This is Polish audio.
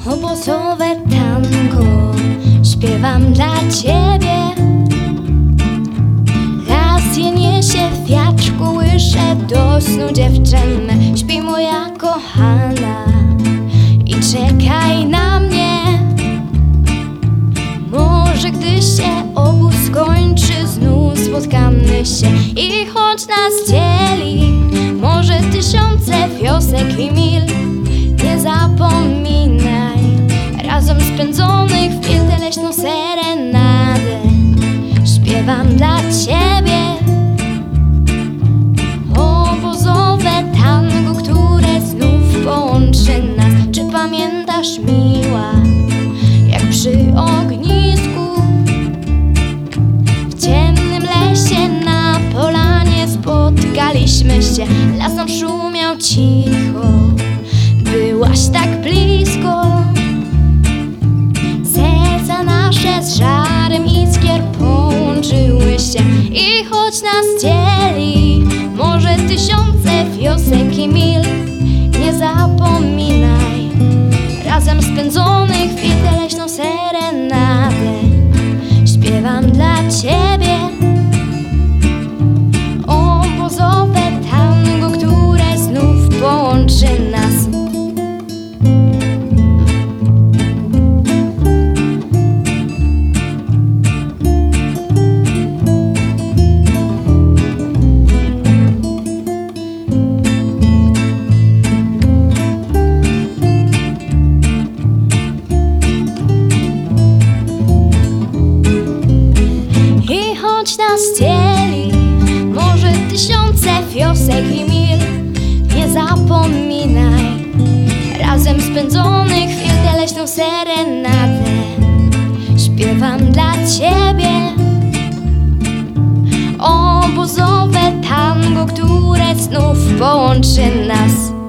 Obozowe tango śpiewam dla ciebie. Las je niesie w wiaczku, łyże do snu dziewczynę. Śpi moja kochana i czekaj na mnie. Może gdy się obóz skończy, znów spotkamy się. I choć nas dzieli może tysiące wiosek i mil, nie zapominaj razem spędzonych chwil. Tę leśną serenadę śpiewam dla ciebie. Obozowe tango, które znów połączy nas. Czy pamiętasz, miła, jak przy ognisku w ciemnym lesie na polanie spotkaliśmy się? Las nam szumiał cicho, byłaś tak blisko. Serca nasze z żarem iskier połączyły się. I choć nas dzieli może tysiące wiosek i mil, nie zapominaj razem spędzonych chwil. Tę leśną serenadę śpiewam dla ciebie. Obozowe tango, które znów połączy nas. I choć nas dzieli może tysiące wiosek i mil, nie zapominaj razem spędzonych chwil. Tę leśną serenadę śpiewam dla ciebie. Obozowe tango, które znów połączy nas.